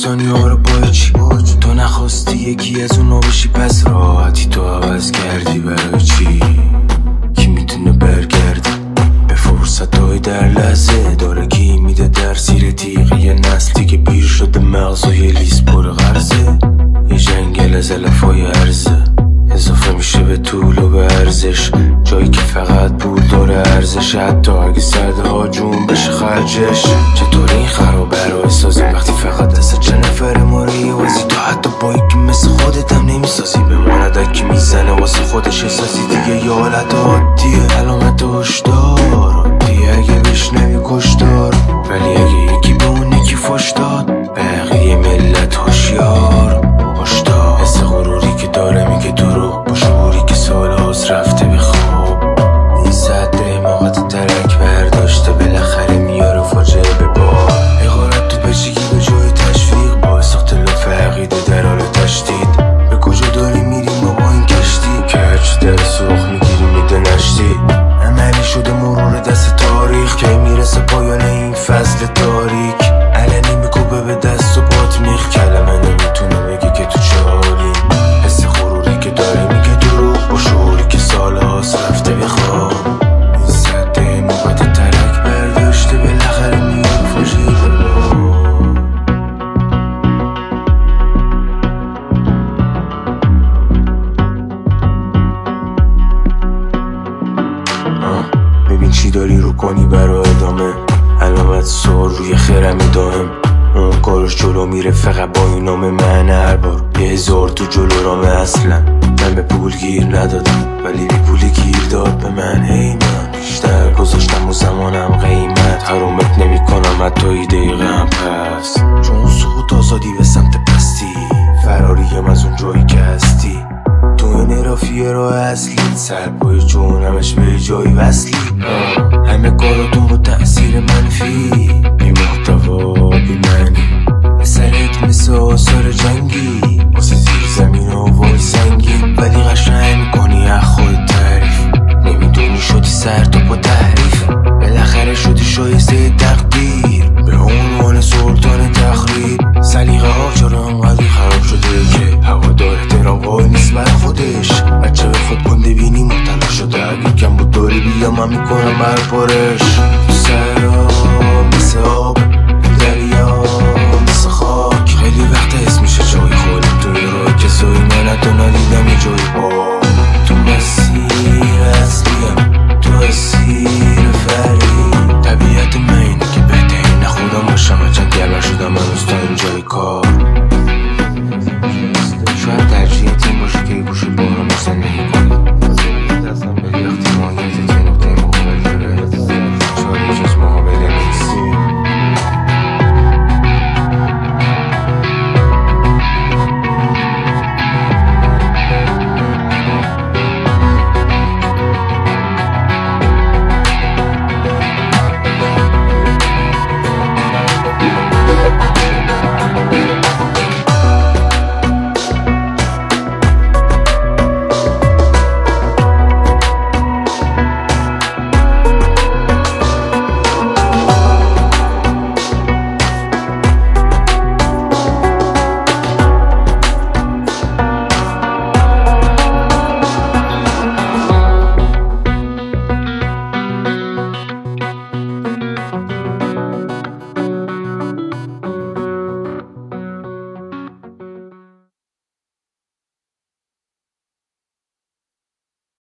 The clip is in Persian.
ثانیه ها رو با چی تو نخواستی یکی از اونا بشی، پس راحتی تو عوض کردی برای چی؟ کی میتونه برگرده به فرصت های در لحظه؟ داره کی میده در زیر تیغ یه نسلی که پیر شده مغزای لیز پر غرزه؟ یه جنگل از علفای عرضه اضافه میشه به طول و به ارزش، جایی که فقط پول داره ارزش، حتی اگه صده ها جون بشه خرجش. چطور این خرابه رو احسازی وقتی فقط دست چه نفر ماره وزی؟ تو حتی با یکی مثل خودت هم نمیسازی، بماند اکی میزنه واسه خودش احساسی دیگه یه حالت عادیه، علامت هشدار عادیه اگه بشنوی کشدار، ولی اگه یکی به اون یکی فش داد بقیه ملت هوشیار. هشدار حس غروری که داره میگه دروغ، با شعوری که سال هاست رفته به خواب. این ساعته موقت ترک برداشته بالاخره میاره فاجعه به بار. حقارت تو پچگی به جای تشویق باعث اختلاف عقیده در حال تشدید. به کجا داری میریم ما با این کشتی که هرچی در سوخ میگیری میده نشتی؟ عملی شده مرور دست تاریخ که میرسه پایان این فصل تاریک. علنی میکوبه به دست و پات میخ، کلمه نمیتونه بگه که تو چه حالی. حس غروری که داره میگه دروغ، با شعوری که سال هاست رفته به خواب. این سده موقت ترک برداشته بالاخره میاد فاجعه به بار. ببین چی داری رو کنی برای ادامه، علامت سوال روی خرم دائم. اون کارش جلو میره فقط با این نام من، هر بار 1000 تو جلو رامه. اصلا من به پول گیر ندادم ولی بی پولی گیر داد به من. هی من بیشتر گذاشتم و زمانم قیمت، حرومت نمی کنم حتی ای دقیقه هم پس، چون سقوط آزادی به سمت پستی، فراریم از اون جایی که هستی. تو این رافیه راه اصلی، سر پای جونمش به جای وصلی. همه کاراتون با تأثیر منفی، بی محتوا بی معنی.